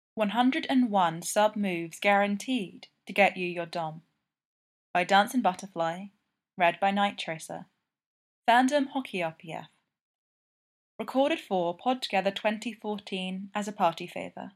101 sub moves guaranteed to get you your dom. By Dancing Butterfly. Read by Night Tracer. Fandom Hockey RPF. Recorded for Podtogether 2014 as a party favour.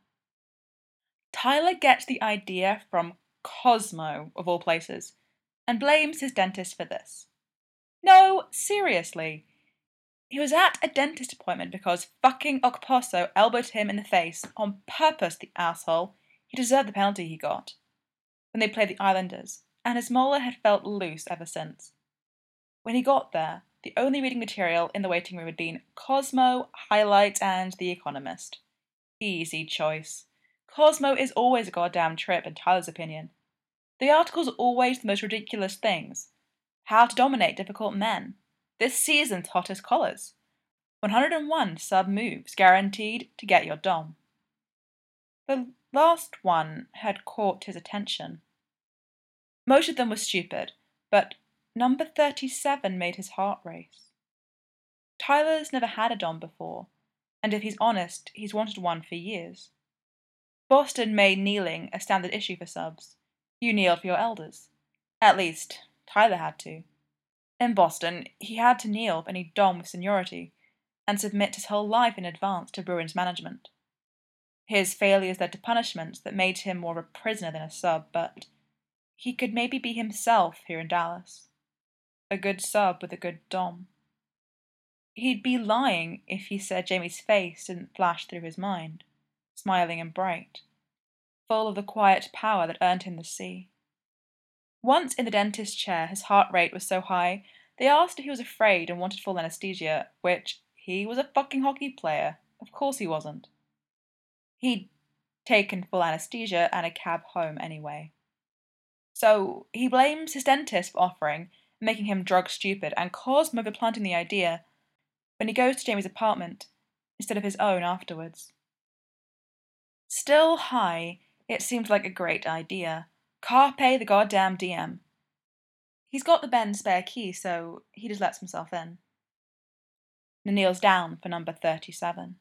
Tyler gets the idea from Cosmo, of all places, and blames his dentist for this. No, seriously. He was at a dentist appointment because fucking Okposo elbowed him in the face on purpose, the asshole. He deserved the penalty he got when they played the Islanders, and his molar had felt loose ever since. When he got there, the only reading material in the waiting room had been Cosmo, Highlights, and The Economist. Easy choice. Cosmo is always a goddamn trip in Tyler's opinion. The articles are always the most ridiculous things. How to dominate difficult men. This season's hottest collars. 101 sub moves guaranteed to get your dom. The last one had caught his attention. Most of them were stupid, but number 37 made his heart race. Tyler's never had a dom before, and if he's honest, he's wanted one for years. Boston made kneeling a standard issue for subs. You kneeled for your elders. At least, Tyler had to. In Boston, he had to kneel for any dom with seniority, and submit his whole life in advance to Bruins management. His failures led to punishments that made him more of a prisoner than a sub, but he could maybe be himself here in Dallas. A good sub with a good dom. He'd be lying if he said Jamie's face didn't flash through his mind, smiling and bright, full of the quiet power that earned him the C. Once in the dentist's chair, his heart rate was so high, they asked if he was afraid and wanted full anesthesia, which he was a fucking hockey player. Of course he wasn't. He'd taken full anesthesia and a cab home anyway. So he blames his dentist for offering, making him drug stupid, and Cosmo for planting the idea when he goes to Jamie's apartment instead of his own afterwards. Still high, it seemed like a great idea. Carpe the goddamn DM. He's got the Ben's spare key, so he just lets himself in. And kneels down for number 37.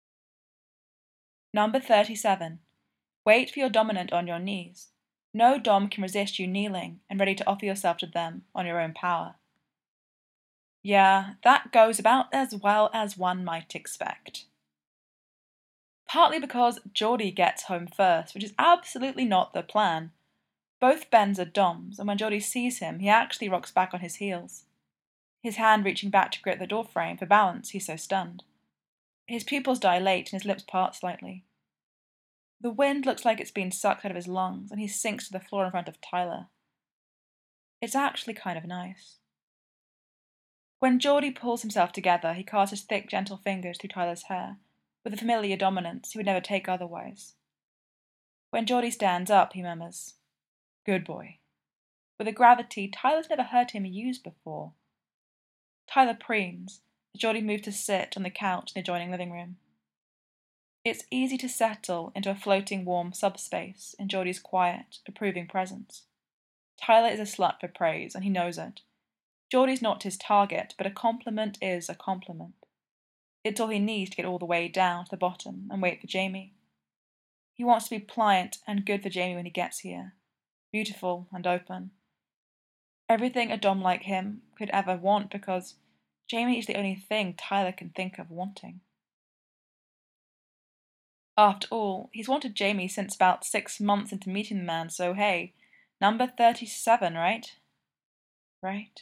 Number 37. Wait for your dominant on your knees. No dom can resist you kneeling and ready to offer yourself to them on your own power. Yeah, that goes about as well as one might expect. Partly because Geordie gets home first, which is absolutely not the plan. Both Bens are doms, and when Geordie sees him, he actually rocks back on his heels. His hand reaching back to grip the doorframe for balance, he's so stunned. His pupils dilate and his lips part slightly. The wind looks like it's been sucked out of his lungs, and he sinks to the floor in front of Tyler. It's actually kind of nice. When Geordie pulls himself together, he casts his thick, gentle fingers through Tyler's hair, with a familiar dominance he would never take otherwise. When Geordie stands up, he murmurs, "Good boy," with a gravity Tyler's never heard him use before. Tyler preens, as Geordie moves to sit on the couch in the adjoining living room. It's easy to settle into a floating warm subspace in Geordie's quiet, approving presence. Tyler is a slut for praise, and he knows it. Geordie's not his target, but a compliment is a compliment. It's all he needs to get all the way down to the bottom and wait for Jamie. He wants to be pliant and good for Jamie when he gets here, beautiful and open. Everything a dom like him could ever want, because Jamie is the only thing Tyler can think of wanting. After all, he's wanted Jamie since about 6 months into meeting the man, so hey, number 37, right? Right?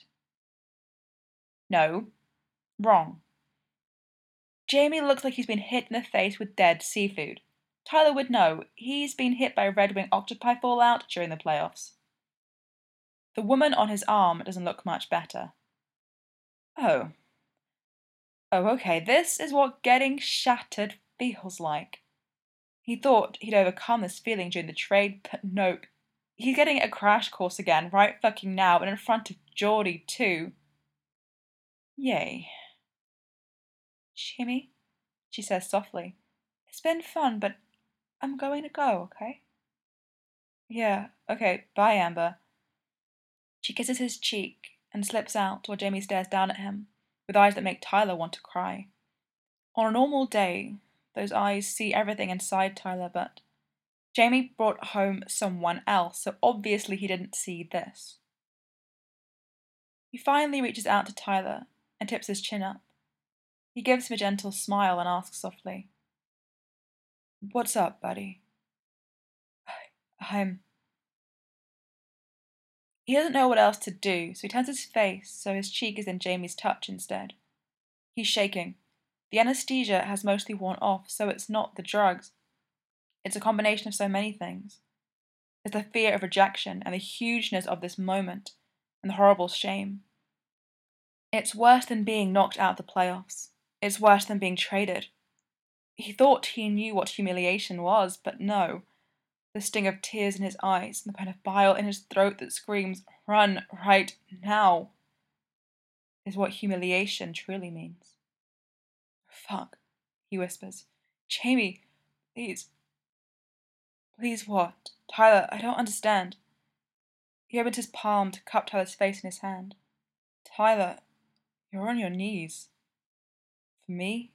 No. Wrong. Jamie looks like he's been hit in the face with dead seafood. Tyler would know. He's been hit by a red-winged octopi fallout during the playoffs. The woman on his arm doesn't look much better. Oh. Oh, okay, this is what getting shattered feels like. He thought he'd overcome this feeling during the trade, but nope. He's getting a crash course again right fucking now, and in front of Geordie too. Yay. "Jimmy," she says softly, "it's been fun, but I'm going to go, okay?" "Yeah, okay, bye, Amber." She kisses his cheek and slips out while Jamie stares down at him, with eyes that make Tyler want to cry. On a normal day, those eyes see everything inside Tyler, but Jamie brought home someone else, so obviously he didn't see this. He finally reaches out to Tyler and tips his chin up. He gives him a gentle smile and asks softly, "What's up, buddy?" I'm... He doesn't know what else to do, so he turns his face so his cheek is in Jamie's touch instead. He's shaking. The anesthesia has mostly worn off, so it's not the drugs. It's a combination of so many things. It's the fear of rejection and the hugeness of this moment and the horrible shame. It's worse than being knocked out of the playoffs. It's worse than being traded. He thought he knew what humiliation was, but no. The sting of tears in his eyes and the kind of bile in his throat that screams, "Run right now," is what humiliation truly means. "Fuck," he whispers. "Jamie, please." "Please what? Tyler, I don't understand." He opens his palm to cup Tyler's face in his hand. "Tyler, you're on your knees." "For me?"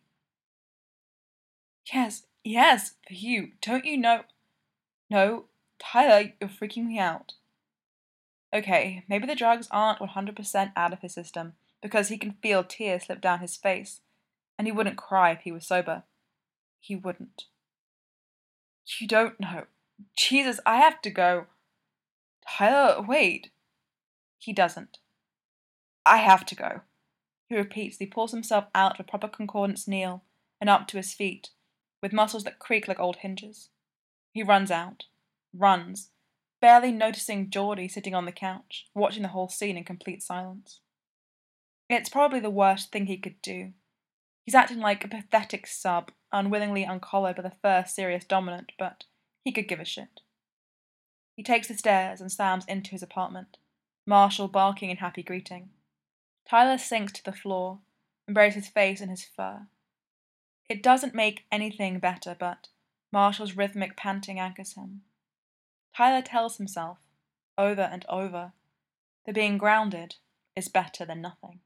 "Yes, yes, for you. Don't you know?" "No, Tyler, you're freaking me out." Okay, maybe the drugs aren't 100% out of his system, because he can feel tears slip down his face, and he wouldn't cry if he was sober. He wouldn't. "You don't know. Jesus, I have to go." "Tyler, wait." He doesn't. "I have to go," he repeats as he pulls himself out of a proper concordance kneel and up to his feet, with muscles that creak like old hinges. He runs out. Runs, barely noticing Geordie sitting on the couch, watching the whole scene in complete silence. It's probably the worst thing he could do. He's acting like a pathetic sub, unwillingly uncollared by the first serious dominant, but he could give a shit. He takes the stairs and slams into his apartment, Marshall barking in happy greeting. Tyler sinks to the floor and buries his face in his fur. It doesn't make anything better, but Marshall's rhythmic panting anchors him. Tyler tells himself, over and over, that being grounded is better than nothing.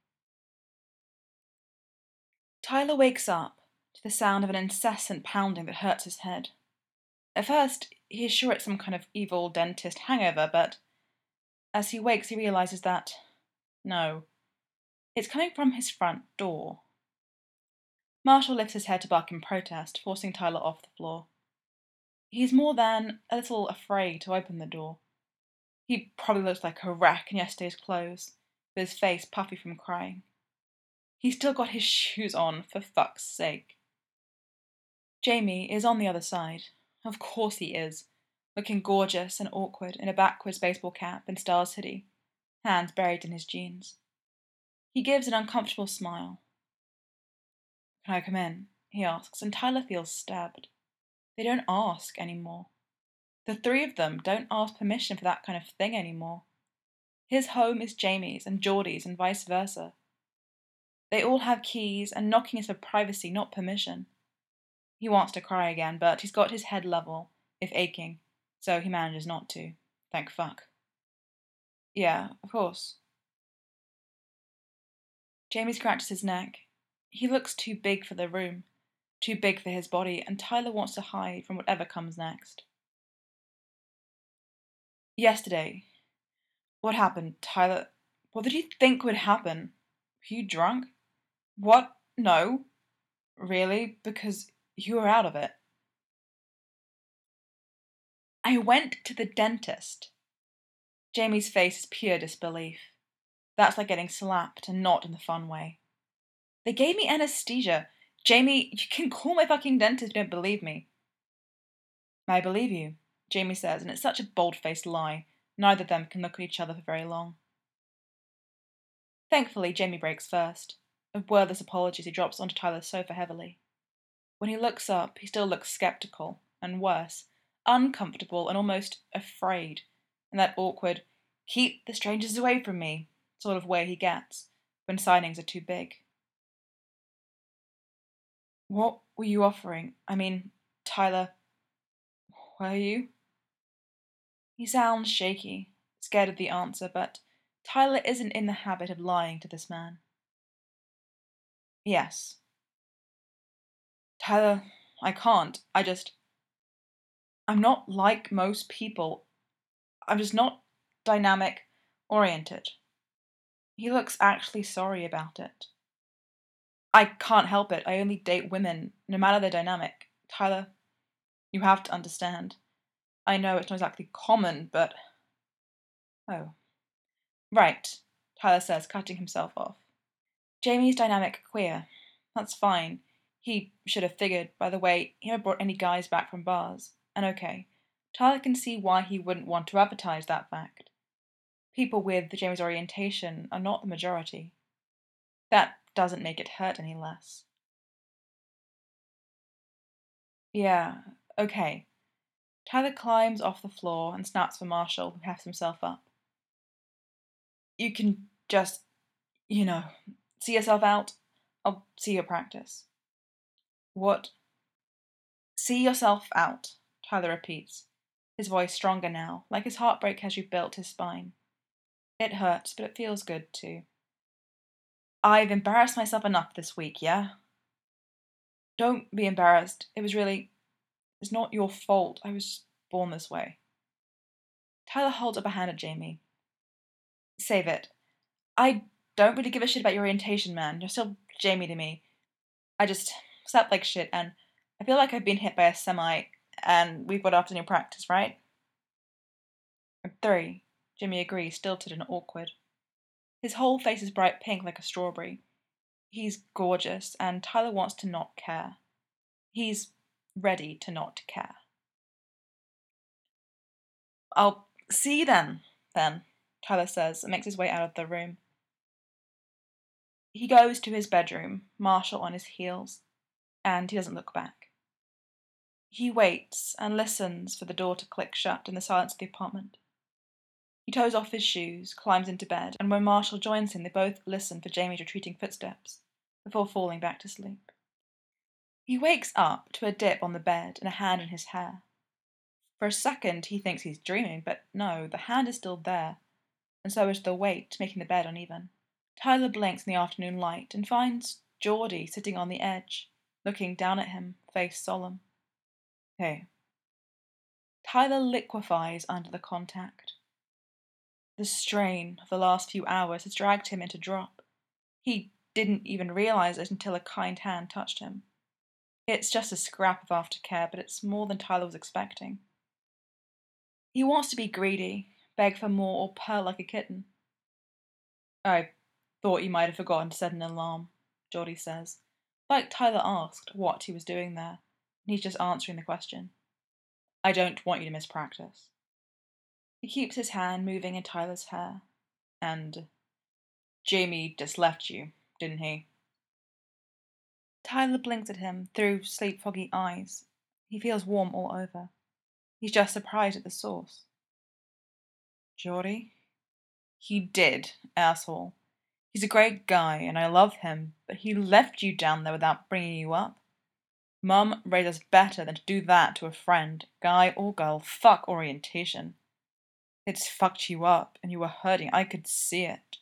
Tyler wakes up to the sound of an incessant pounding that hurts his head. At first, he is sure it's some kind of evil dentist hangover, but as he wakes, he realizes that, no, it's coming from his front door. Marshall lifts his head to bark in protest, forcing Tyler off the floor. He's more than a little afraid to open the door. He probably looks like a wreck in yesterday's clothes, with his face puffy from crying. He's still got his shoes on, for fuck's sake. Jamie is on the other side. Of course he is, looking gorgeous and awkward in a backwards baseball cap and Stars hoodie, hands buried in his jeans. He gives an uncomfortable smile. "Can I come in?" he asks, and Tyler feels stabbed. They don't ask anymore. The three of them don't ask permission for that kind of thing anymore. His home is Jamie's and Geordie's and vice versa. They all have keys, and knocking is for privacy, not permission. He wants to cry again, but he's got his head level, if aching, so he manages not to. Thank fuck. "Yeah, of course." Jamie scratches his neck. He looks too big for the room, too big for his body, and Tyler wants to hide from whatever comes next. "Yesterday, what happened, Tyler? What did you think would happen? Were you drunk?" "What? No." "Really? Because you were out of it." "I went to the dentist." Jamie's face is pure disbelief. That's like getting slapped, and not in the fun way. "They gave me anesthesia. Jamie, you can call my fucking dentist if you don't believe me." "I believe you," Jamie says, and it's such a bold-faced lie, neither of them can look at each other for very long. Thankfully, Jamie breaks first. With wordless apologies, he drops onto Tyler's sofa heavily. When he looks up, he still looks skeptical, and worse, uncomfortable and almost afraid, in that awkward, keep the strangers away from me sort of way he gets when signings are too big. "What were you offering? I mean, Tyler, were you?" He sounds shaky, scared of the answer, but Tyler isn't in the habit of lying to this man. "Yes." "Tyler, I can't. I just..." I'm not like most people. I'm just not dynamic oriented. He looks actually sorry about it. I can't help it. I only date women, no matter their dynamic. Tyler, you have to understand. I know it's not exactly common, but. Oh. Right, Tyler says, cutting himself off. Jamie's dynamic queer. That's fine. He should have figured, by the way, he never brought any guys back from bars. And okay, Tyler can see why he wouldn't want to advertise that fact. People with Jamie's orientation are not the majority. That doesn't make it hurt any less. Yeah, okay. Tyler climbs off the floor and snaps for Marshall, who hefts himself up. You can just, you know, see yourself out. I'll see your practice. What? See yourself out, Tyler repeats, his voice stronger now, like his heartbreak has rebuilt his spine. It hurts, but it feels good, too. I've embarrassed myself enough this week, yeah? Don't be embarrassed. It's not your fault. I was born this way. Tyler holds up a hand at Jamie. Save it. I don't really give a shit about your orientation, man. You're still Jamie to me. I just slept like shit, and I feel like I've been hit by a semi, and we've got afternoon practice, right? 3. Jimmy agrees, stilted and awkward. His whole face is bright pink like a strawberry. He's gorgeous, and Tyler wants to not care. He's ready to not care. I'll see you then, Tyler says and makes his way out of the room. He goes to his bedroom, Marshall on his heels, and he doesn't look back. He waits and listens for the door to click shut in the silence of the apartment. He toes off his shoes, climbs into bed, and when Marshall joins him, they both listen for Jamie's retreating footsteps before falling back to sleep. He wakes up to a dip on the bed and a hand in his hair. For a second, he thinks he's dreaming, but no, the hand is still there, and so is the weight, making the bed uneven. Tyler blinks in the afternoon light and finds Geordie sitting on the edge, looking down at him, face solemn. Hey. Tyler liquefies under the contact. The strain of the last few hours has dragged him into drop. He didn't even realize it until a kind hand touched him. It's just a scrap of aftercare, but it's more than Tyler was expecting. He wants to be greedy, beg for more, or purr like a kitten. I thought you might have forgotten to set an alarm, Geordie says, like Tyler asked what he was doing there, and he's just answering the question. I don't want you to miss practice. He keeps his hand moving in Tyler's hair. And Jamie just left you, didn't he? Tyler blinks at him through sleep-foggy eyes. He feels warm all over. He's just surprised at the source. Geordie? He did, asshole. He's a great guy, and I love him, but he left you down there without bringing you up. Mum raised us better than to do that to a friend, guy or girl. Fuck orientation. It's fucked you up, and you were hurting. I could see it.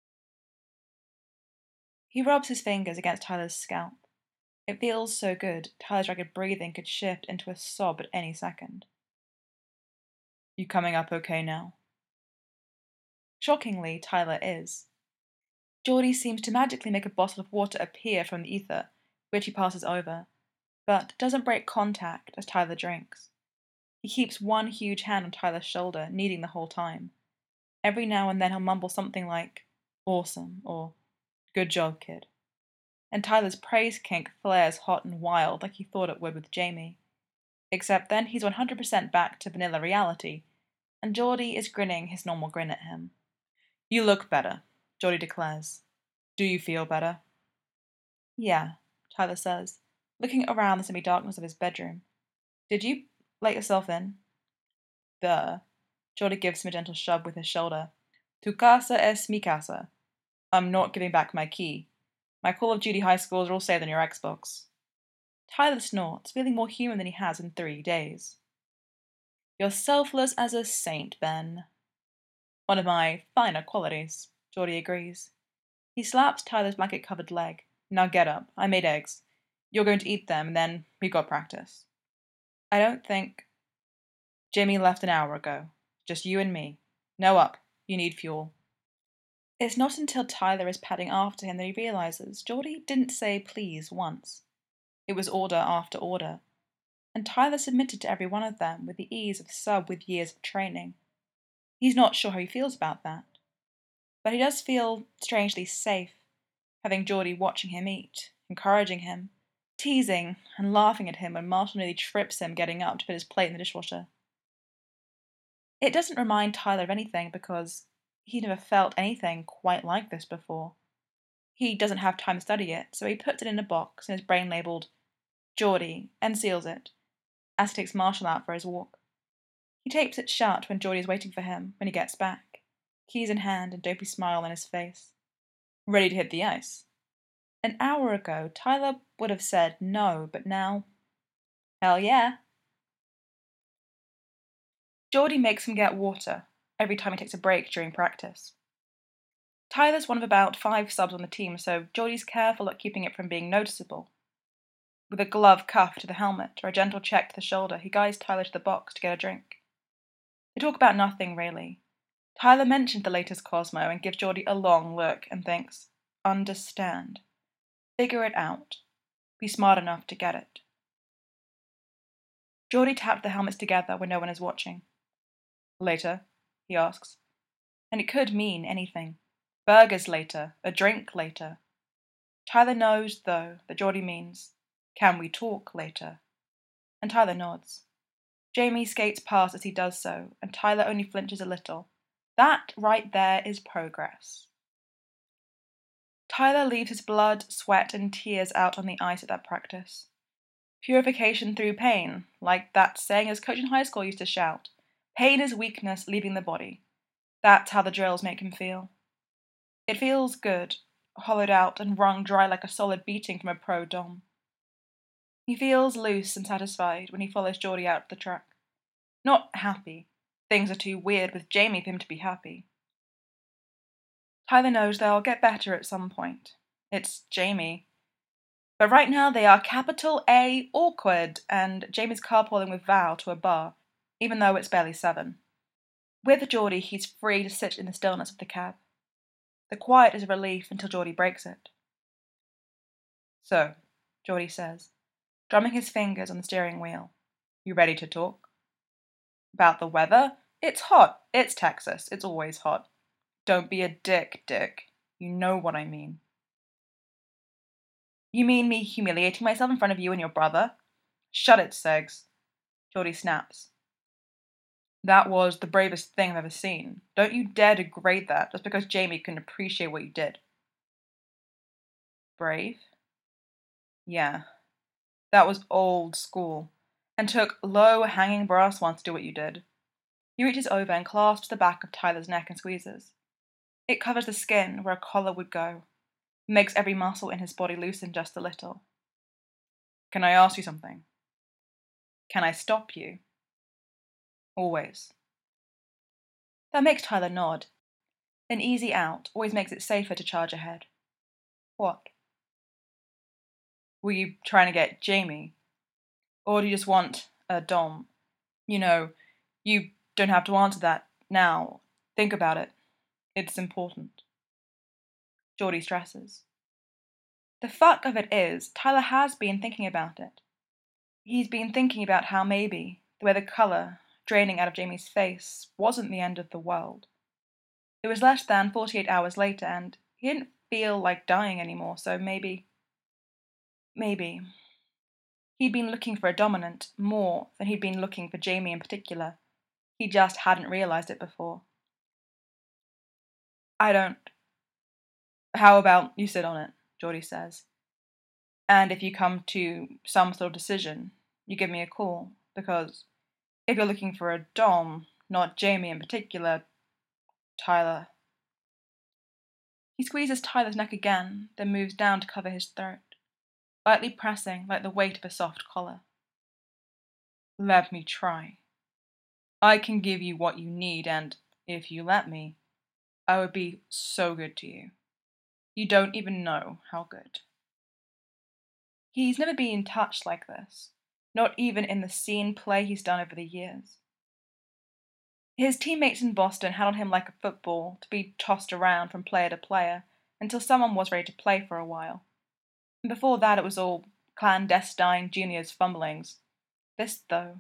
He rubs his fingers against Tyler's scalp. It feels so good, Tyler's ragged breathing could shift into a sob at any second. You coming up okay now? Shockingly, Tyler is. Geordie seems to magically make a bottle of water appear from the ether, which he passes over, but doesn't break contact as Tyler drinks. He keeps one huge hand on Tyler's shoulder, kneading the whole time. Every now and then he'll mumble something like, awesome, or good job, kid. And Tyler's praise kink flares hot and wild like he thought it would with Jamie. Except then he's 100% back to vanilla reality, and Geordie is grinning his normal grin at him. You look better, Geordie declares. Do you feel better? Yeah, Tyler says, looking around the semi-darkness of his bedroom. Did you let yourself in? Duh. Geordie gives him a gentle shove with his shoulder. Tu casa es mi casa. I'm not giving back my key. My Call of Duty high scores are all saved on your Xbox. Tyler snorts, feeling more human than he has in 3 days. You're selfless as a saint, Ben. One of my finer qualities, Geordie agrees. He slaps Tyler's blanket-covered leg. Now get up. I made eggs. You're going to eat them, and then we've got practice. I don't think... Jimmy left an hour ago. Just you and me. No up. You need fuel. It's not until Tyler is padding after him that he realizes Geordie didn't say please once. It was order after order, and Tyler submitted to every one of them with the ease of a sub with years of training. He's not sure how he feels about that, but he does feel strangely safe, having Geordie watching him eat, encouraging him, teasing and laughing at him when Marshall nearly trips him getting up to put his plate in the dishwasher. It doesn't remind Tyler of anything because he never felt anything quite like this before. He doesn't have time to study it, so he puts it in a box in his brain labelled Geordie and seals it as he takes Marshall out for his walk. He tapes it shut when Geordie is waiting for him when he gets back, keys in hand and dopey smile on his face. Ready to hit the ice. An hour ago, Tyler would have said no, but now, hell yeah. Geordie makes him get water every time he takes a break during practice. Tyler's one of about 5 subs on the team, so Geordie's careful at keeping it from being noticeable. With a glove cuff to the helmet or a gentle check to the shoulder, he guides Tyler to the box to get a drink. They talk about nothing, really. Tyler mentions the latest Cosmo and gives Geordie a long look and thinks, understand. Figure it out. Be smart enough to get it. Geordie tapped the helmets together when no one is watching. Later? He asks. And it could mean anything. Burgers later, a drink later. Tyler knows, though, that Geordie means, can we talk later? And Tyler nods. Jamie skates past as he does so, and Tyler only flinches a little. That right there is progress. Tyler leaves his blood, sweat, and tears out on the ice at that practice. Purification through pain, like that saying his coach in high school used to shout. Pain is weakness leaving the body. That's how the drills make him feel. It feels good, hollowed out and wrung dry like a solid beating from a pro dom. He feels loose and satisfied when he follows Geordie out to the track. Not happy. Things are too weird with Jamie for him to be happy. Tyler knows they'll get better at some point. It's Jamie. But right now they are capital A awkward, and Jamie's carpooling with Val to a bar, even though it's barely 7. With Geordie, he's free to sit in the stillness of the cab. The quiet is a relief until Geordie breaks it. So, Geordie says, drumming his fingers on the steering wheel. You ready to talk? About the weather? It's hot. It's Texas. It's always hot. Don't be a dick, Dick. You know what I mean. You mean me humiliating myself in front of you and your brother? Shut it, Segs. Geordie snaps. That was the bravest thing I've ever seen. Don't you dare degrade that just because Jamie couldn't appreciate what you did. Brave? Yeah. That was old school, and took low-hanging brass ones to do what you did. He reaches over and clasps the back of Tyler's neck and squeezes. It covers the skin where a collar would go. It makes every muscle in his body loosen just a little. Can I ask you something? Can I stop you? Always. That makes Tyler nod. An easy out always makes it safer to charge ahead. What? Were you trying to get Jamie? Or do you just want a dom? You know, you don't have to answer that now. Think about it. It's important. Geordie stresses. The fuck of it is, Tyler has been thinking about it. He's been thinking about how maybe the way the colour draining out of Jamie's face wasn't the end of the world. It was less than 48 hours later, and he didn't feel like dying anymore, so maybe. He'd been looking for a dominant more than he'd been looking for Jamie in particular. He just hadn't realised it before. I don't. How about you sit on it, Geordie says. And if you come to some sort of decision, you give me a call, because if you're looking for a dom, not Jamie in particular, Tyler. He squeezes Tyler's neck again, then moves down to cover his throat, lightly pressing like the weight of a soft collar. Let me try. I can give you what you need, and if you let me, I would be so good to you. You don't even know how good. He's never been touched like this, not even in the scene play he's done over the years. His teammates in Boston handled him like a football to be tossed around from player to player until someone was ready to play for a while. And before that, it was all clandestine juniors' fumblings. This, though,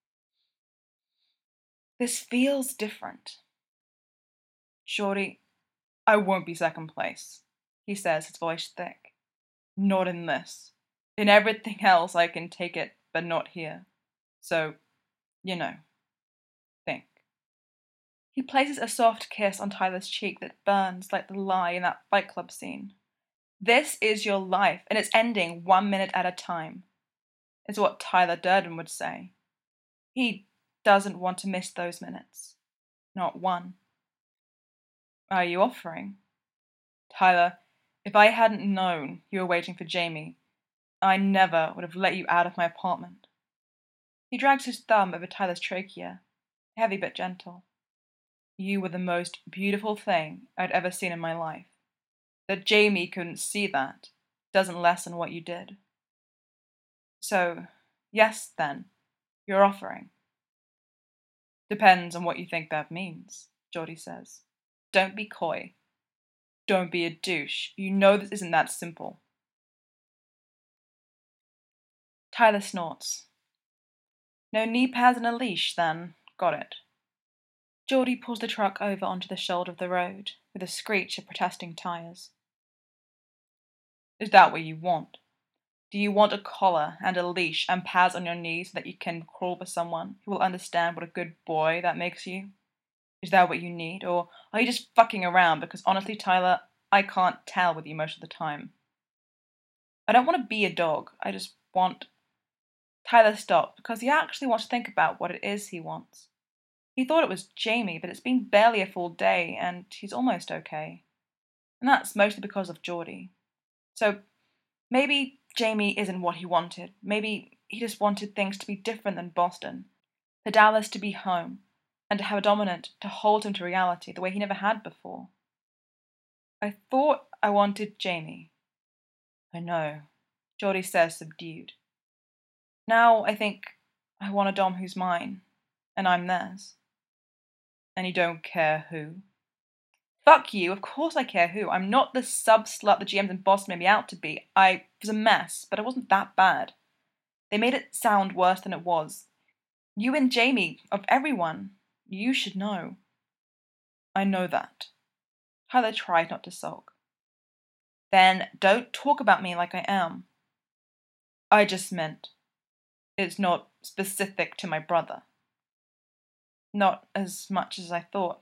this feels different. Shorty, I won't be second place, he says, his voice thick. Not in this. In everything else, I can take it, but not here. So, you know, think. He places a soft kiss on Tyler's cheek that burns like the lie in that Fight Club scene. This is your life, and it's ending 1 minute at a time, is what Tyler Durden would say. He doesn't want to miss those minutes. Not one. Are you offering? Tyler, if I hadn't known you were waiting for Jamie, I never would have let you out of my apartment. He drags his thumb over Tyler's trachea, heavy but gentle. You were the most beautiful thing I'd ever seen in my life. That Jamie couldn't see that doesn't lessen what you did. So, yes, then, you're offering. Depends on what you think that means, Geordie says. Don't be coy. Don't be a douche. You know this isn't that simple. Tyler snorts. No knee pads and a leash, then. Got it. Geordie pulls the truck over onto the shoulder of the road, with a screech of protesting tyres. Is that what you want? Do you want a collar and a leash and pads on your knees so that you can crawl for someone who will understand what a good boy that makes you? Is that what you need? Or are you just fucking around? Because honestly, Tyler, I can't tell with you most of the time. I don't want to be a dog. I just want... Tyler stopped because he actually wants to think about what it is he wants. He thought it was Jamie, but it's been barely a full day and he's almost okay. And that's mostly because of Geordie. So maybe Jamie isn't what he wanted. Maybe he just wanted things to be different than Boston. For Dallas to be home, and to have a dominant to hold him to reality the way he never had before. I thought I wanted Jamie. I know, Geordie says, subdued. Now I think I want a dom who's mine, and I'm theirs. And you don't care who? Fuck you, of course I care who. I'm not the sub-slut the GMs in Boston made me out to be. I was a mess, but I wasn't that bad. They made it sound worse than it was. You and Jamie, of everyone, you should know. I know that. Tyler tried not to sulk. Then don't talk about me like I am. I just meant it's not specific to my brother. Not as much as I thought.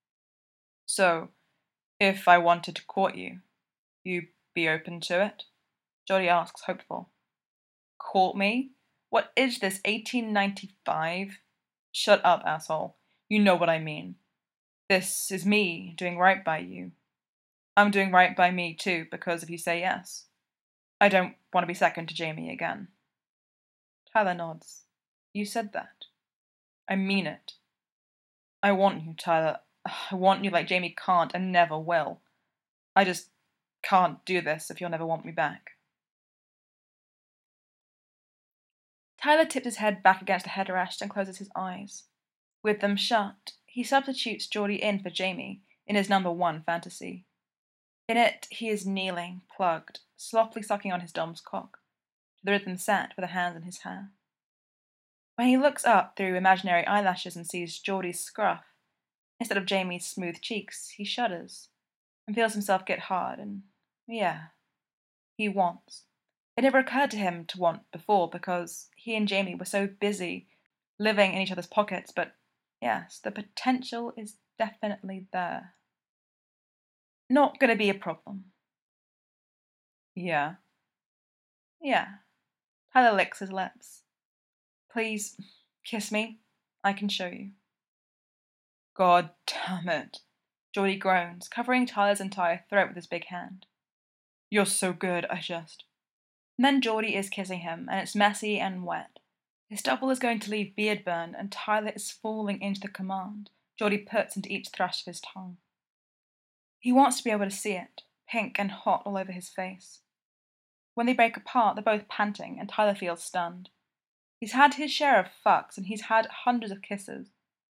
So, if I wanted to court you, you'd be open to it? Geordie asks, hopeful. Court me? What is this, 1895? Shut up, asshole. You know what I mean. This is me doing right by you. I'm doing right by me too, because if you say yes, I don't want to be second to Jamie again. Tyler nods. You said that. I mean it. I want you, Tyler. I want you like Jamie can't and never will. I just can't do this if you'll never want me back. Tyler tips his head back against the headrest and closes his eyes. With them shut, he substitutes Geordie in for Jamie in his number one fantasy. In it, he is kneeling, plugged, sloppily sucking on his dom's cock, to the rhythm set with a hand in his hair. When he looks up through imaginary eyelashes and sees Geordie's scruff, instead of Jamie's smooth cheeks, he shudders and feels himself get hard and, yeah, he wants. It never occurred to him to want before because he and Jamie were so busy living in each other's pockets, but yes, the potential is definitely there. Not gonna be a problem. Yeah. Yeah. Tyler licks his lips. Please, kiss me. I can show you. God damn it. Geordie groans, covering Tyler's entire throat with his big hand. You're so good, I just... And then Geordie is kissing him, and it's messy and wet. His stubble is going to leave beard burn, and Tyler is falling into the command Geordie puts into each thrust of his tongue. He wants to be able to see it, pink and hot all over his face. When they break apart, they're both panting, and Tyler feels stunned. He's had his share of fucks, and he's had hundreds of kisses.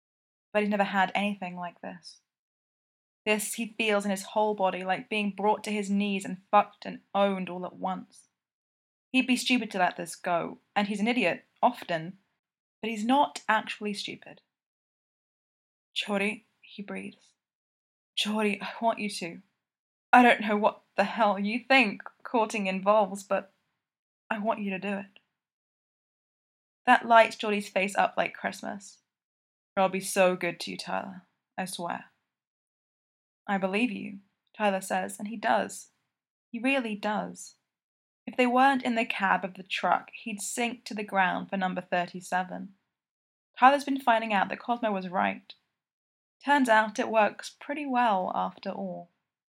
but he's never had anything like this. This he feels in his whole body, like being brought to his knees and fucked and owned all at once. He'd be stupid to let this go, and he's an idiot, often, but he's not actually stupid. Chori, he breathes. Chori, I want you to. I don't know what the hell you think courting involves, but I want you to do it. That lights Geordie's face up like Christmas. I'll be so good to you, Tyler. I swear. I believe you, Tyler says, and he does. He really does. If they weren't in the cab of the truck, he'd sink to the ground for number 37. Tyler's been finding out that Cosmo was right. Turns out it works pretty well after all.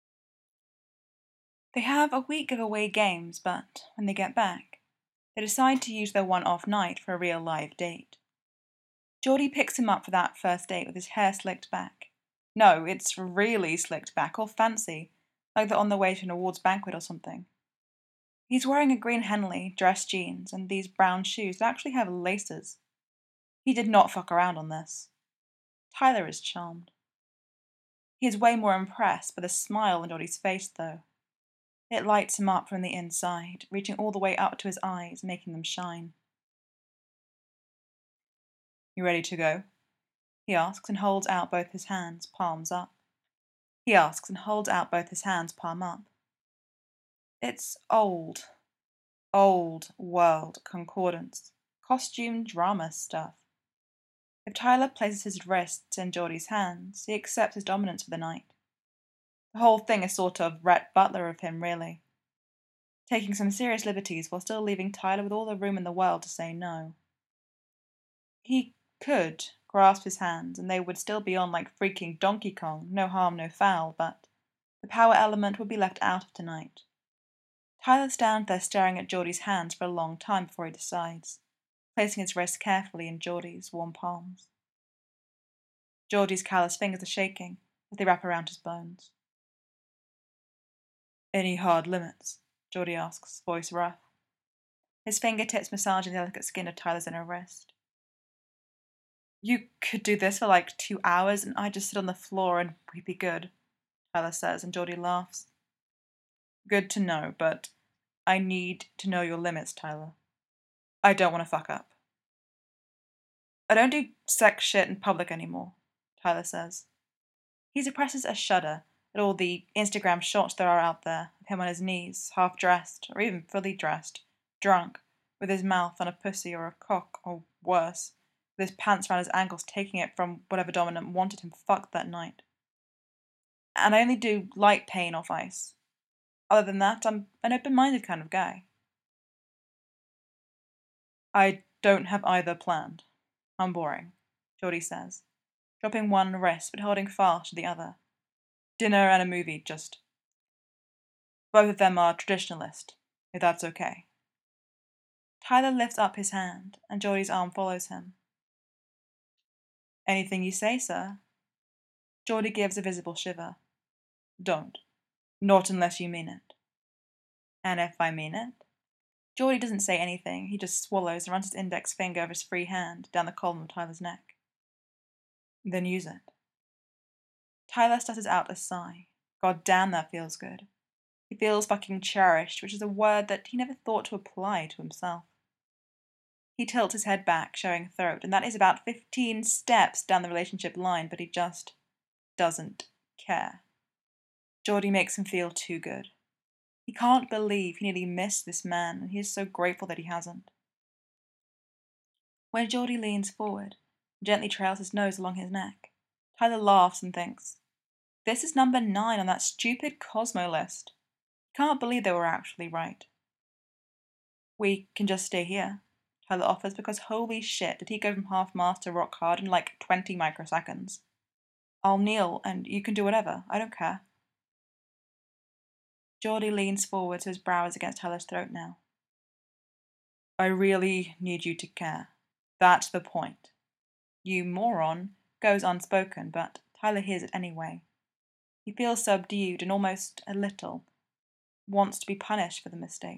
They have a week of away games, but when they get back, they decide to use their one-off night for a real live date. Geordie picks him up for that first date with his hair slicked back. No, it's really slicked back, all fancy, like they're on their way to an awards banquet or something. He's wearing a green Henley, dress jeans, and these brown shoes that actually have laces. He did not fuck around on this. Tyler is charmed. He is way more impressed by the smile on Geordie's face, though. It lights him up from the inside, reaching all the way up to his eyes, making them shine. You ready to go? He asks and holds out both his hands, palms up. Palm up. It's old world concordance, costume drama stuff. If Tyler places his wrists in Geordie's hands, he accepts his dominance for the night. The whole thing is sort of Rhett Butler of him, really. Taking some serious liberties while still leaving Tyler with all the room in the world to say no. He could grasp his hands, and they would still be on like freaking Donkey Kong, no harm, no foul, but the power element would be left out of tonight. Tyler stands there staring at Geordie's hands for a long time before he decides, placing his wrists carefully in Geordie's warm palms. Geordie's callous fingers are shaking as they wrap around his bones. Any hard limits? Geordie asks, voice rough. His fingertips massaging the delicate skin of Tyler's inner wrist. You could do this for like 2 hours and I'd just sit on the floor and we'd be good, Tyler says, and Geordie laughs. Good to know, but I need to know your limits, Tyler. I don't want to fuck up. I don't do sex shit in public anymore, Tyler says. He suppresses a shudder at all the Instagram shots there are out there of him on his knees, half dressed, or even fully dressed, drunk, with his mouth on a pussy or a cock, or worse, with his pants round his ankles taking it from whatever dominant wanted him fucked that night. And I only do light pain off ice. Other than that, I'm an open-minded kind of guy. I don't have either planned. I'm boring, Geordie says, dropping one wrist but holding fast to the other. Dinner and a movie, just. Both of them are traditionalist, if that's okay. Tyler lifts up his hand, and Geordie's arm follows him. Anything you say, sir. Geordie gives a visible shiver. Don't. Not unless you mean it. And if I mean it? Geordie doesn't say anything, he just swallows and runs his index finger over his free hand down the column of Tyler's neck. Then use it. Tyler stutters out a sigh. God damn, that feels good. He feels fucking cherished, which is a word that he never thought to apply to himself. He tilts his head back, showing throat, and that is about 15 steps down the relationship line, but he just doesn't care. Geordie makes him feel too good. He can't believe he nearly missed this man, and he is so grateful that he hasn't. When Geordie leans forward and gently trails his nose along his neck, Tyler laughs and thinks, this is number 9 on that stupid Cosmo list. He can't believe they were actually right. We can just stay here, Tyler offers, because holy shit, did he go from half-mast to rock hard in like 20 microseconds. I'll kneel, and you can do whatever, I don't care. Geordie leans forward so his brow is against Tyler's throat now. I really need you to care. That's the point. You moron goes unspoken, but Tyler hears it anyway. He feels subdued and almost a little wants to be punished for the mistake.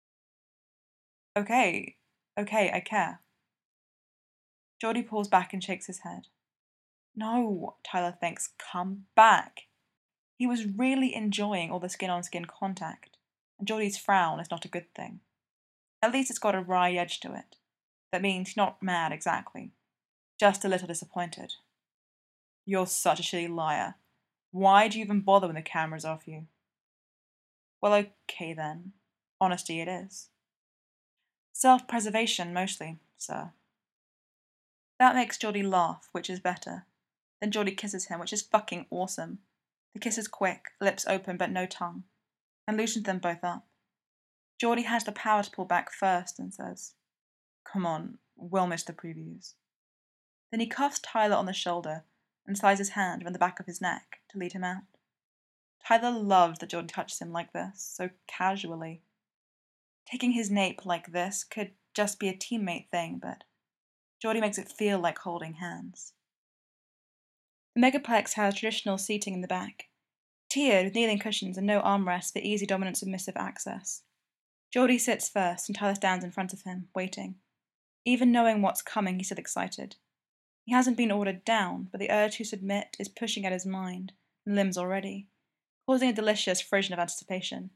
Okay, I care. Geordie pulls back and shakes his head. No, Tyler thinks, come back. He was really enjoying all the skin-on-skin contact, and Geordie's frown is not a good thing. At least it's got a wry edge to it. That means he's not mad exactly, just a little disappointed. You're such a shitty liar. Why do you even bother when the camera's off you? Well, okay then. Honesty it is. Self-preservation, mostly, sir. That makes Geordie laugh, which is better. Then Geordie kisses him, which is fucking awesome. The kiss is quick, lips open but no tongue, and loosens them both up. Geordie has the power to pull back first and says, Come on, we'll miss the previews. Then he cuffs Tyler on the shoulder and slides his hand around the back of his neck to lead him out. Tyler loves that Geordie touches him like this, so casually. Taking his nape like this could just be a teammate thing, but Geordie makes it feel like holding hands. The Megaplex has traditional seating in the back, tiered with kneeling cushions and no armrests for easy dominant submissive access. Geordie sits first and Tyler stands in front of him, waiting. Even knowing what's coming, he's still excited. He hasn't been ordered down, but the urge to submit is pushing at his mind and limbs already, causing a delicious frisson of anticipation.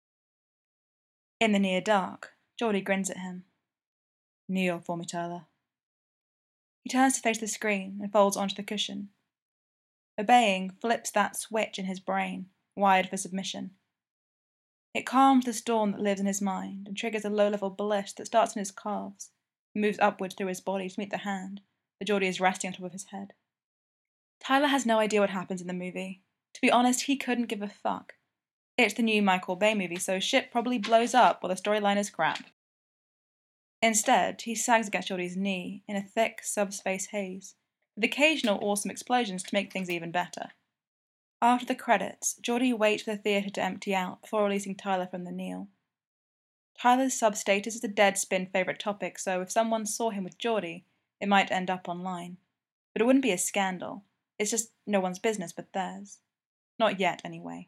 In the near dark, Geordie grins at him. Kneel for me, Tyler. He turns to face the screen and folds onto the cushion. Obeying flips that switch in his brain, wired for submission. It calms the storm that lives in his mind and triggers a low-level bliss that starts in his calves and moves upwards through his body to meet the hand that Geordie is resting on top of his head. Tyler has no idea what happens in the movie. To be honest, he couldn't give a fuck. It's the new Michael Bay movie, so shit probably blows up while the storyline is crap. Instead, he sags against Geordie's knee in a thick subspace haze, with occasional awesome explosions to make things even better. After the credits, Geordie waits for the theatre to empty out before releasing Tyler from the kneel. Tyler's sub-status is a Deadspin favourite topic, so if someone saw him with Geordie, it might end up online. But it wouldn't be a scandal. It's just no one's business but theirs. Not yet, anyway.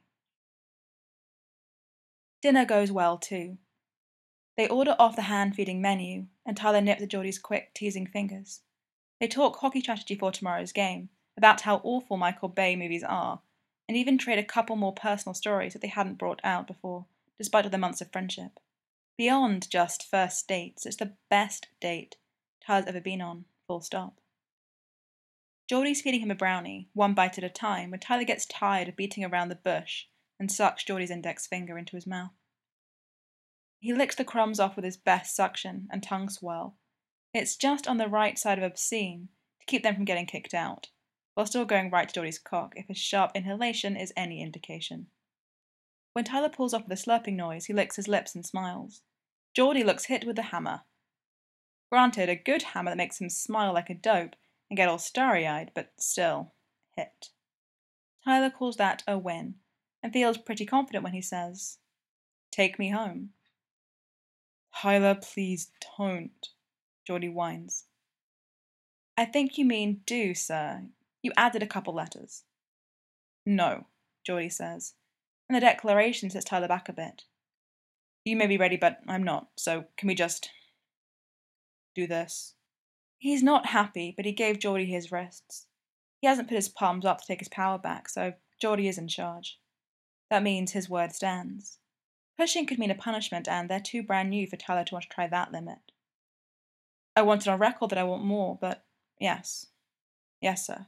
Dinner goes well, too. They order off the hand-feeding menu, and Tyler nips at Geordie's quick, teasing fingers. They talk hockey strategy for tomorrow's game, about how awful Michael Bay movies are, and even trade a couple more personal stories that they hadn't brought out before, despite all their months of friendship. Beyond just first dates, it's the best date Tyler's ever been on, full stop. Geordie's feeding him a brownie, one bite at a time, when Tyler gets tired of beating around the bush and sucks Geordie's index finger into his mouth. He licks the crumbs off with his best suction and tongue swirl. It's just on the right side of obscene to keep them from getting kicked out, while still going right to Geordie's cock if his sharp inhalation is any indication. When Tyler pulls off with a slurping noise, he licks his lips and smiles. Geordie looks hit with a hammer. Granted, a good hammer that makes him smile like a dope and get all starry-eyed, but still, hit. Tyler calls that a win, and feels pretty confident when he says, Take me home. Tyler, please don't, Geordie whines. I think you mean do, sir. You added a couple letters. No, Geordie says, and the declaration sets Tyler back a bit. You may be ready, but I'm not, so can we just do this? He's not happy, but he gave Geordie his wrists. He hasn't put his palms up to take his power back, so Geordie is in charge. That means his word stands. Pushing could mean a punishment, and they're too brand new for Tyler to want to try that limit. I want it on record that I want more, but yes. Yes, sir.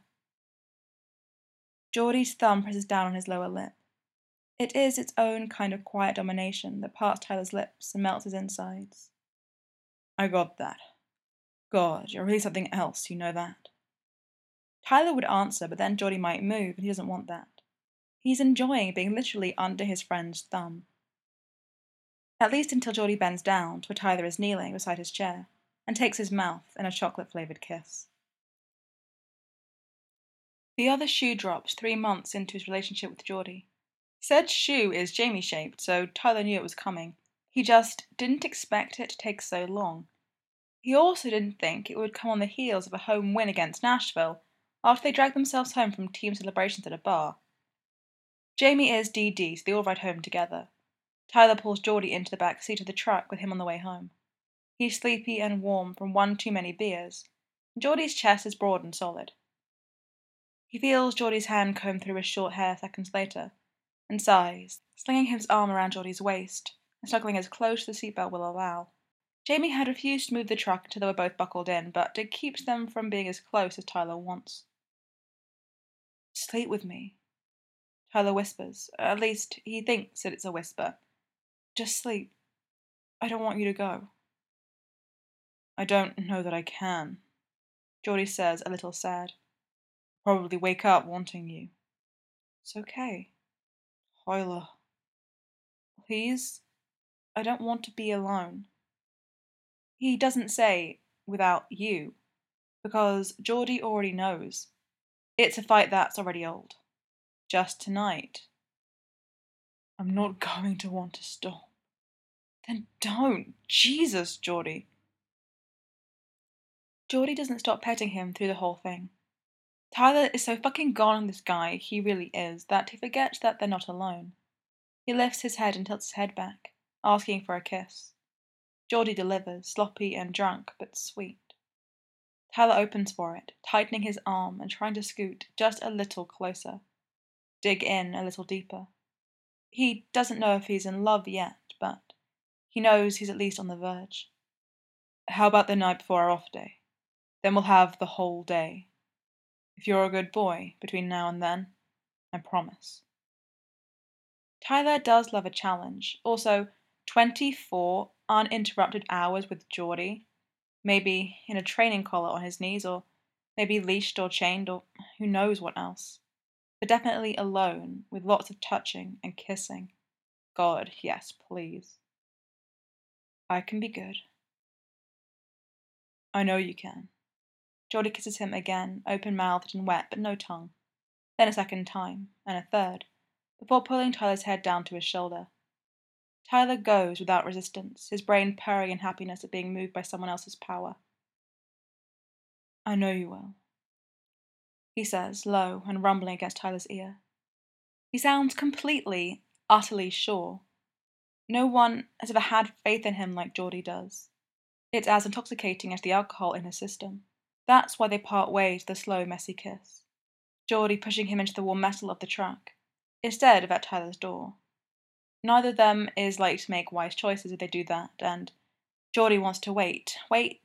Geordie's thumb presses down on his lower lip. It is its own kind of quiet domination that parts Tyler's lips and melts his insides. I got that. God, you're really something else, you know that. Tyler would answer, but then Geordie might move, and he doesn't want that. He's enjoying being literally under his friend's thumb. At least until Geordie bends down to where Tyler is kneeling beside his chair, and takes his mouth in a chocolate-flavoured kiss. The other shoe drops 3 months into his relationship with Geordie. Said shoe is Jamie-shaped, so Tyler knew it was coming. He just didn't expect it to take so long. He also didn't think it would come on the heels of a home win against Nashville after they dragged themselves home from team celebrations at a bar. Jamie is DD, so they all ride home together. Tyler pulls Geordie into the back seat of the truck with him on the way home. He's sleepy and warm from one too many beers, and Geordie's chest is broad and solid. He feels Geordie's hand comb through his short hair seconds later, and sighs, slinging his arm around Geordie's waist and snuggling as close as the seatbelt will allow. Jamie had refused to move the truck until they were both buckled in, but it keeps them from being as close as Tyler wants. "Sleep with me," Tyler whispers. At least, he thinks that it's a whisper. "Just sleep. I don't want you to go." "I don't know that I can," Geordie says, a little sad. "Probably wake up wanting you." "It's okay." "Tyler, please. I don't want to be alone." He doesn't say, "without you," because Geordie already knows. It's a fight that's already old. Just tonight. "I'm not going to want to stop." "Then don't. Jesus, Geordie." Geordie doesn't stop petting him through the whole thing. Tyler is so fucking gone on this guy, he really is, that he forgets that they're not alone. He lifts his head and tilts his head back, asking for a kiss. Geordie delivers, sloppy and drunk, but sweet. Tyler opens for it, tightening his arm and trying to scoot just a little closer, dig in a little deeper. He doesn't know if he's in love yet, but he knows he's at least on the verge. "How about the night before our off day? Then we'll have the whole day. If you're a good boy between now and then, I promise." Tyler does love a challenge. Also, 24 uninterrupted hours with Geordie, maybe in a training collar on his knees, or maybe leashed or chained, or who knows what else. But definitely alone, with lots of touching and kissing. God, yes, please. "I can be good." "I know you can." Geordie kisses him again, open-mouthed and wet, but no tongue. Then a second time, and a third, before pulling Tyler's head down to his shoulder. Tyler goes without resistance, his brain purring in happiness at being moved by someone else's power. "I know you will," he says, low and rumbling against Tyler's ear. He sounds completely, utterly sure. No one has ever had faith in him like Geordie does. It's as intoxicating as the alcohol in his system. That's why they part ways with a slow, messy kiss. Geordie pushing him into the warm metal of the truck, instead of at Tyler's door. Neither of them is likely to make wise choices if they do that, and Geordie wants to wait.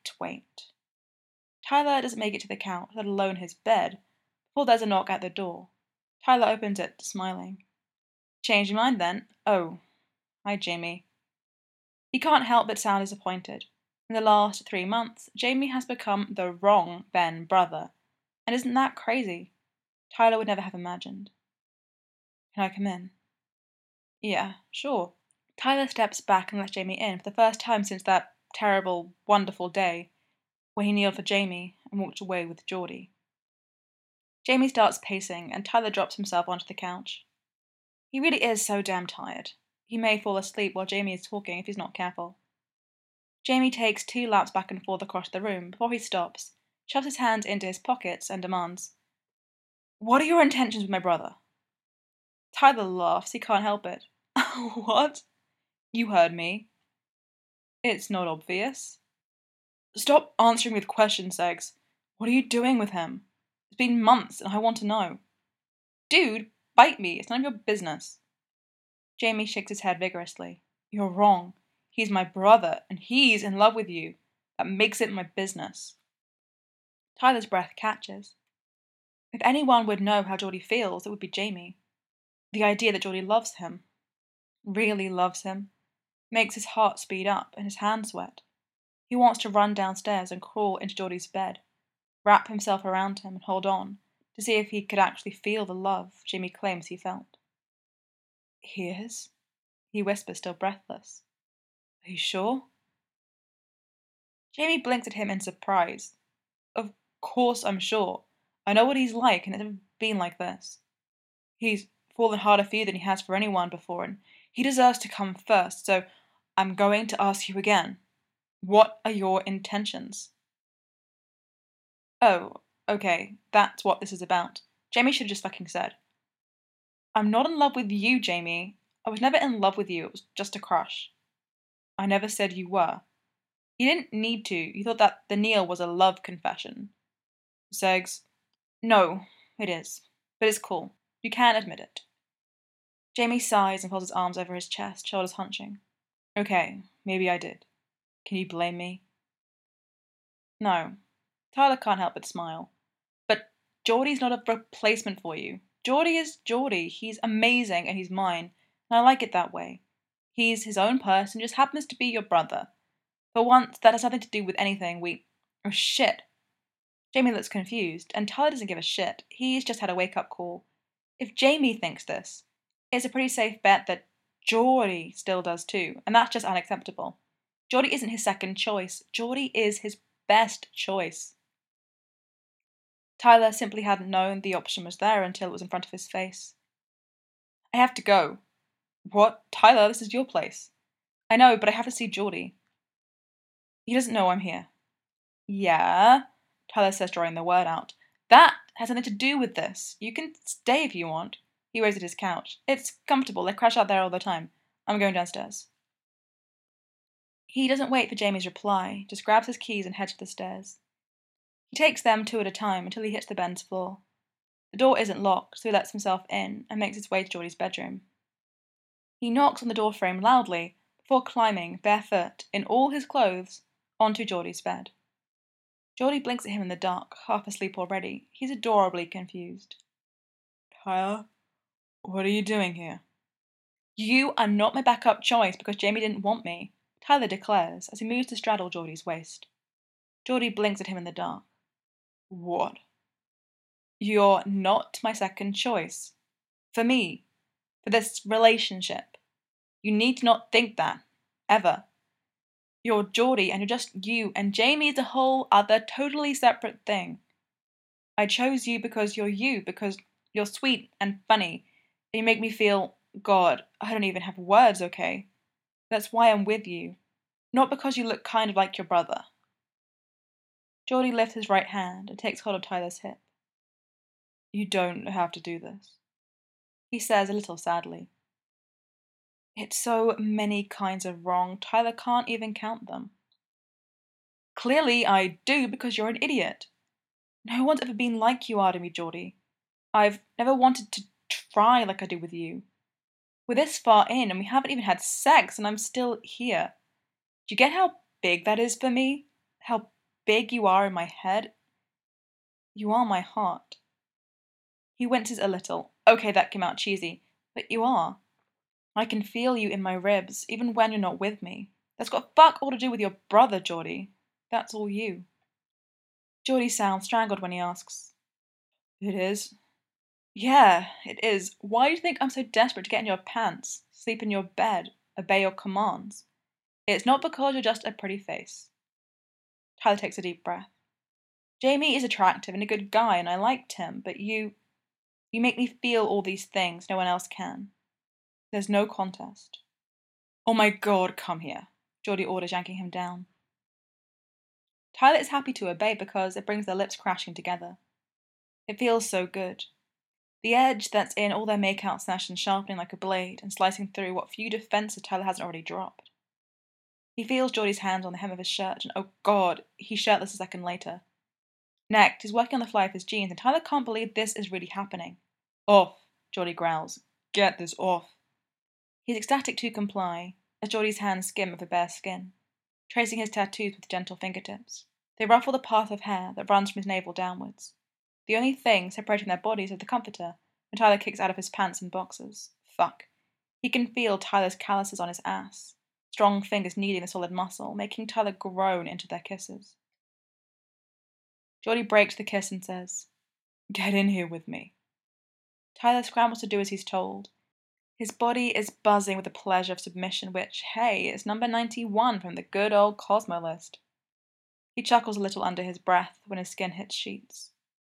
Tyler doesn't make it to the couch, let alone his bed, before there's a knock at the door. Tyler opens it, smiling. "Changed your mind then? Oh, hi, Jamie." He can't help but sound disappointed. In the last 3 months, Jamie has become the wrong Ben brother. And isn't that crazy? Tyler would never have imagined. "Can I come in?" "Yeah, sure." Tyler steps back and lets Jamie in for the first time since that terrible, wonderful day when he kneeled for Jamie and walked away with Geordie. Jamie starts pacing, and Tyler drops himself onto the couch. He really is so damn tired. He may fall asleep while Jamie is talking if he's not careful. Jamie takes 2 laps back and forth across the room before he stops, shoves his hands into his pockets, and demands, "What are your intentions with my brother?" Tyler laughs, he can't help it. "What?" "You heard me." "It's not obvious." "Stop answering with questions, Eggs. What are you doing with him? It's been months and I want to know." "Dude, bite me, it's none of your business." Jamie shakes his head vigorously. "You're wrong. He's my brother, and he's in love with you. That makes it my business." Tyler's breath catches. If anyone would know how Geordie feels, it would be Jamie. The idea that Geordie loves him, really loves him, makes his heart speed up and his hands sweat. He wants to run downstairs and crawl into Geordie's bed, wrap himself around him and hold on, to see if he could actually feel the love Jamie claims he felt. "He is?" he whispers, still breathless. "Are you sure?" Jamie blinks at him in surprise. "Of course I'm sure. I know what he's like, and it's never been like this. He's fallen harder for you than he has for anyone before, and he deserves to come first, so I'm going to ask you again. What are your intentions?" "Oh, okay, that's what this is about." Jamie should have just fucking said. "I'm not in love with you, Jamie. I was never in love with you, it was just a crush." "I never said you were." "You didn't need to, you thought that the Neil was a love confession." "Segs." "No, it is. But it's cool. You can admit it. Jamie sighs and folds his arms over his chest, shoulders hunching. Okay, maybe I did. Can you blame me? No. Tyler can't help but smile. But Geordie's not a replacement for you. Geordie is Geordie. He's amazing and he's mine. And I like it that way. He's his own person, just happens to be your brother. For once, that has nothing to do with anything Oh shit. Jamie looks confused, and Tyler doesn't give a shit. He's just had a wake-up call. If Jamie thinks this, it's a pretty safe bet that Geordie still does too, and that's just unacceptable. Geordie isn't his second choice. Geordie is his best choice. Tyler simply hadn't known the option was there until it was in front of his face. I have to go. What? Tyler, this is your place. I know, but I have to see Geordie. He doesn't know I'm here. Yeah, Tyler says, drawing the word out. That has nothing to do with this. You can stay if you want. He waves at his couch. It's comfortable. They crash out there all the time. I'm going downstairs. He doesn't wait for Jamie's reply, just grabs his keys and heads to the stairs. He takes them two at a time until he hits the Ben's floor. The door isn't locked, so he lets himself in and makes his way to Geordie's bedroom. He knocks on the door frame loudly before climbing, barefoot, in all his clothes, onto Geordie's bed. Geordie blinks at him in the dark, half asleep already. He's adorably confused. Tyler, what are you doing here? You are not my backup choice because Jamie didn't want me, Tyler declares as he moves to straddle Geordie's waist. Geordie blinks at him in the dark. What? You're not my second choice. For me. For this relationship. You need to not think that. Ever. You're Geordie and you're just you, and Jamie's a whole other totally separate thing. I chose you because you're sweet and funny, and you make me feel, God, I don't even have words, okay? That's why I'm with you. Not because you look kind of like your brother. Geordie lifts his right hand and takes hold of Tyler's hip. You don't have to do this, he says a little sadly. It's so many kinds of wrong, Tyler can't even count them. Clearly I do because you're an idiot. No one's ever been like you are to me, Geordie. I've never wanted to try like I do with you. We're this far in and we haven't even had sex and I'm still here. Do you get how big that is for me? How big you are in my head? You are my heart. He winces a little. Okay, that came out cheesy, but you are. I can feel you in my ribs, even when you're not with me. That's got fuck all to do with your brother, Geordie. That's all you. Geordie sounds strangled when he asks. It is? Yeah, it is. Why do you think I'm so desperate to get in your pants, sleep in your bed, obey your commands? It's not because you're just a pretty face. Tyler takes a deep breath. Jamie is attractive and a good guy, and I liked him, but you make me feel all these things no one else can. There's no contest. Oh my God, come here, Geordie orders, yanking him down. Tyler is happy to obey because it brings their lips crashing together. It feels so good. The edge that's in all their make-out session sharpening like a blade and slicing through what few defenses Tyler hasn't already dropped. He feels Geordie's hand on the hem of his shirt, and oh God, he's shirtless a second later. Next, he's working on the fly of his jeans, and Tyler can't believe this is really happening. Off, Geordie growls. Get this off. He's ecstatic to comply, as Geordie's hands skim over bare skin, tracing his tattoos with gentle fingertips. They ruffle the path of hair that runs from his navel downwards. The only thing separating their bodies is the comforter, when Tyler kicks out of his pants and boxers. Fuck. He can feel Tyler's calluses on his ass, strong fingers kneading the solid muscle, making Tyler groan into their kisses. Geordie breaks the kiss and says, Get in here with me. Tyler scrambles to do as he's told. His body is buzzing with the pleasure of submission, which, hey, is number 91 from the good old Cosmo list. He chuckles a little under his breath when his skin hits sheets.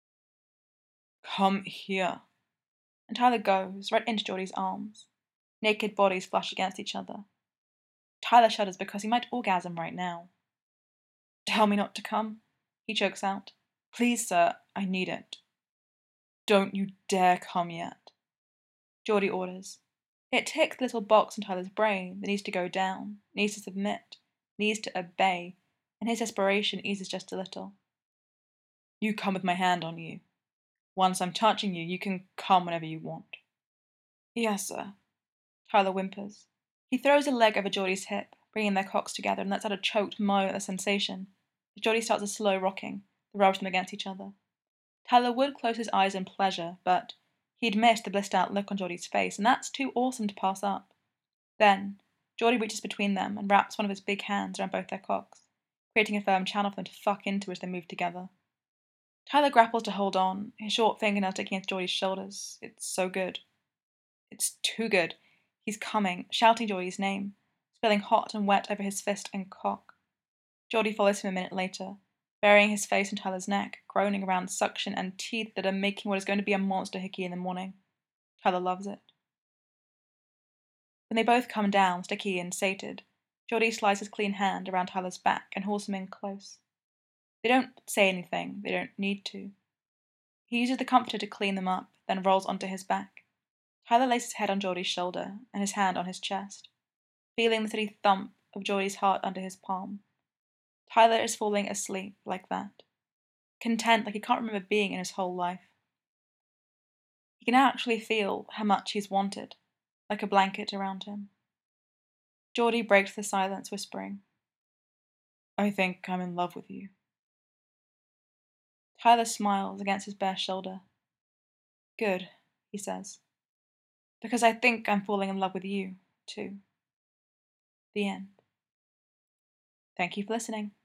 Come here. And Tyler goes right into Geordie's arms. Naked bodies flush against each other. Tyler shudders because he might orgasm right now. Tell me not to come, he chokes out. Please, sir, I need it. Don't you dare come yet, Geordie orders. It ticks the little box in Tyler's brain that needs to go down, needs to submit, needs to obey, and his desperation eases just a little. You come with my hand on you. Once I'm touching you, you can come whenever you want. Yes, sir. Tyler whimpers. He throws a leg over Geordie's hip, bringing their cocks together, and lets out a choked moan at the sensation. As Geordie starts a slow rocking, they rubs them against each other. Tyler would close his eyes in pleasure, but he'd missed the blissed out look on Geordie's face, and that's too awesome to pass up. Then, Geordie reaches between them and wraps one of his big hands around both their cocks, creating a firm channel for them to fuck into as they move together. Tyler grapples to hold on, his short fingernails digging into Geordie's shoulders. It's so good. It's too good. He's coming, shouting Geordie's name, spilling hot and wet over his fist and cock. Geordie follows him a minute later, burying his face in Tyler's neck, groaning around suction and teeth that are making what is going to be a monster hickey in the morning. Tyler loves it. When they both come down, sticky and sated, Geordie slides his clean hand around Tyler's back and hauls him in close. They don't say anything, they don't need to. He uses the comforter to clean them up, then rolls onto his back. Tyler lays his head on Geordie's shoulder and his hand on his chest, feeling the steady thump of Geordie's heart under his palm. Tyler is falling asleep like that, content like he can't remember being in his whole life. He can actually feel how much he's wanted, like a blanket around him. Geordie breaks the silence, whispering, "I think I'm in love with you." Tyler smiles against his bare shoulder. "Good," he says, "because I think I'm falling in love with you, too." The end. Thank you for listening.